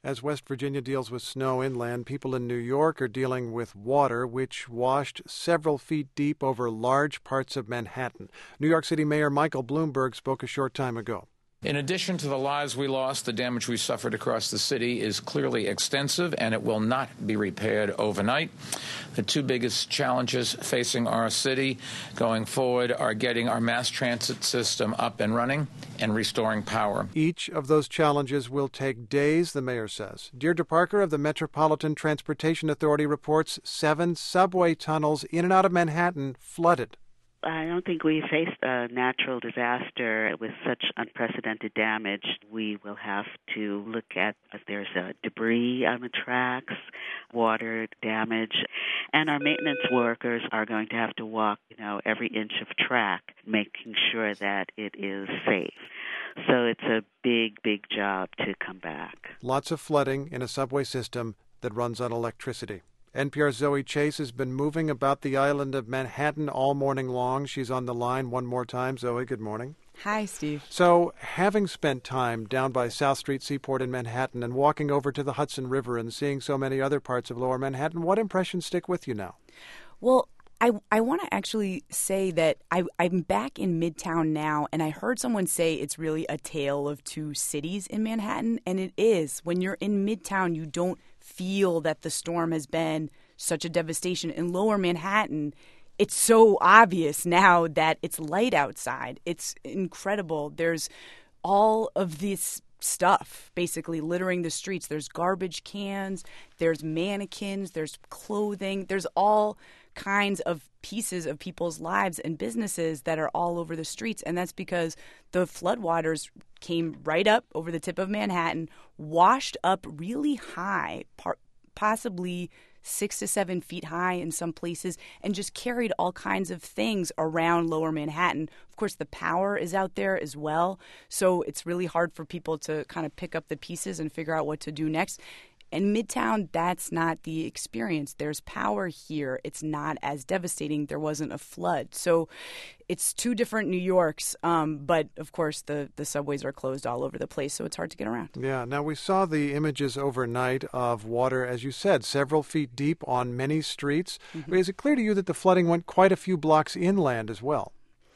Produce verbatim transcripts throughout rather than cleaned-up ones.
As West Virginia deals with snow inland, people in New York are dealing with water, which washed several feet deep over large parts of Manhattan. New York City Mayor Michael Bloomberg spoke a short time ago. In addition to the lives we lost, the damage we suffered across the city is clearly extensive, and it will not be repaired overnight. The two biggest challenges facing our city going forward are getting our mass transit system up and running and restoring power. Each of those challenges will take days, the mayor says. Deirdre Parker of the Metropolitan Transportation Authority reports seven subway tunnels in and out of Manhattan flooded. I don't think we faced a natural disaster with such unprecedented damage. We will have to look at if there's a debris on the tracks, water damage, and our maintenance workers are going to have to walk, you know, every inch of track, making sure that it is safe. So it's a big, big job to come back. Lots of flooding in a subway system that runs on electricity. N P R's Zoe Chase has been moving about the island of Manhattan all morning long. She's on the line one more time. Zoe, good morning. Hi, Steve. So, having spent time down by South Street Seaport in Manhattan and walking over to the Hudson River and seeing so many other parts of Lower Manhattan, what impressions stick with you now? Well, I, I want to actually say that I, I'm back in Midtown now, and I heard someone say it's really a tale of two cities in Manhattan, and it is. When you're in Midtown, you don't feel that the storm has been such a devastation. In Lower Manhattan, it's so obvious now that it's light outside. It's incredible. There's all of this stuff basically littering the streets. There's garbage cans, there's mannequins, there's clothing, there's all kinds of pieces of people's lives and businesses that are all over the streets. And that's because the floodwaters came right up over the tip of Manhattan, washed up really high, par- possibly six to seven feet high in some places, and just carried all kinds of things around Lower Manhattan. Of course, the power is out there as well, so it's really hard for people to kind of pick up the pieces and figure out what to do next. In Midtown, that's not the experience. There's power here. It's not as devastating. There wasn't a flood. So it's two different New Yorks, um, but, of course, the, the subways are closed all over the place, so it's hard to get around. Yeah. Now, we saw the images overnight of water, as you said, several feet deep on many streets. Mm-hmm. Is it clear to you that the flooding went quite a few blocks inland as well?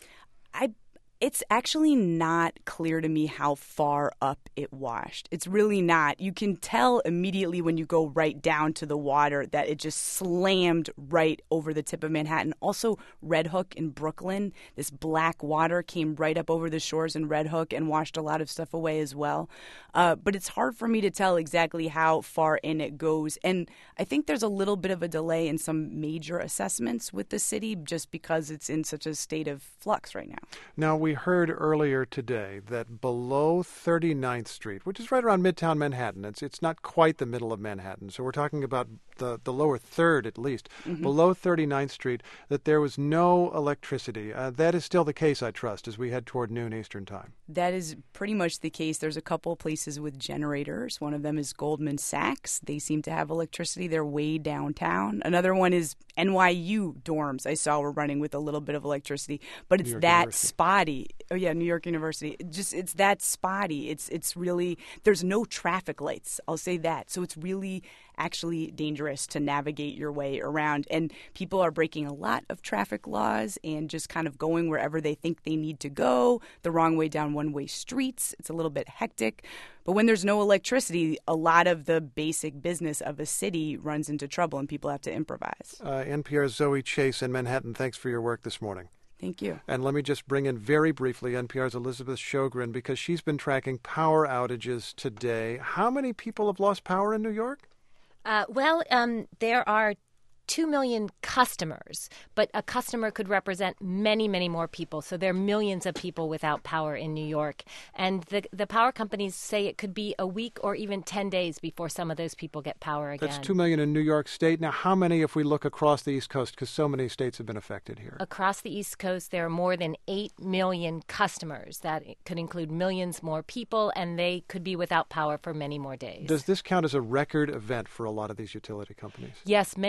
I It's actually not clear to me how far up it washed. It's really not. You can tell immediately when you go right down to the water that it just slammed right over the tip of Manhattan. Also, Red Hook in Brooklyn, this black water came right up over the shores in Red Hook and washed a lot of stuff away as well. Uh, but it's hard for me to tell exactly how far in it goes. And I think there's a little bit of a delay in some major assessments with the city just because it's in such a state of flux right now. Now, we heard earlier today that below thirty-ninth Street, which is right around Midtown Manhattan, it's it's not quite the middle of Manhattan, so we're talking about the, the lower third at least, mm-hmm. below thirty-ninth Street, that there was no electricity. Uh, that is still the case, I trust, as we head toward noon Eastern time. That is pretty much the case. There's a couple of places with generators. One of them is Goldman Sachs. They seem to have electricity. They're way downtown. Another one is N Y U dorms I saw were running with a little bit of electricity, but it's that University. spotty. Oh yeah, New York University. It just it's that spotty. It's it's really there's no traffic lights. I'll say that. So it's really actually dangerous to navigate your way around, and people are breaking a lot of traffic laws and just kind of going wherever they think they need to go, the wrong way down one-way streets. It's a little bit hectic. But when there's no electricity, a lot of the basic business of a city runs into trouble and people have to improvise. Uh, N P R's Zoe Chase in Manhattan, thanks for your work this morning. Thank you. And let me just bring in very briefly N P R's Elizabeth Sjogren, because she's been tracking power outages today. How many people have lost power in New York? Uh, well, um, there are two million customers, but a customer could represent many, many more people. So there are millions of people without power in New York. And the the power companies say it could be a week or even ten days before some of those people get power again. That's two million in New York State. Now, how many if we look across the East Coast, because so many states have been affected here? Across the East Coast, there are more than eight million customers. That could include millions more people, and they could be without power for many more days. Does this count as a record event for a lot of these utility companies? Yes, many utility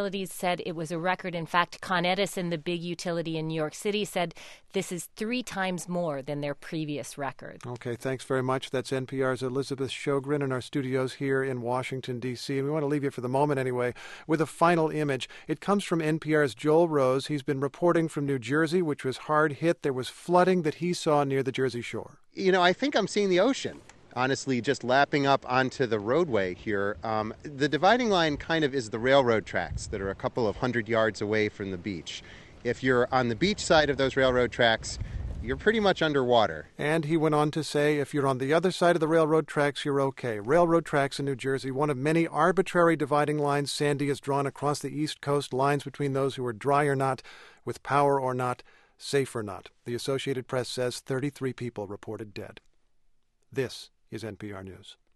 utilities said it was a record. In fact, Con Edison, the big utility in New York City, said this is three times more than their previous record. Okay, thanks very much. That's N P R's Elizabeth Sjogren in our studios here in Washington, D C And we want to leave you for the moment anyway with a final image. It comes from N P R's Joel Rose. He's been reporting from New Jersey, which was hard hit. There was flooding that he saw near the Jersey Shore. You know, I think I'm seeing the ocean. Honestly, just lapping up onto the roadway here. Um, the dividing line kind of is the railroad tracks that are a couple of hundred yards away from the beach. If you're on the beach side of those railroad tracks, you're pretty much underwater. And he went on to say, if you're on the other side of the railroad tracks, you're okay. Railroad tracks in New Jersey, one of many arbitrary dividing lines Sandy has drawn across the East Coast, lines between those who are dry or not, with power or not, safe or not. The Associated Press says thirty-three people reported dead. This is N P R News.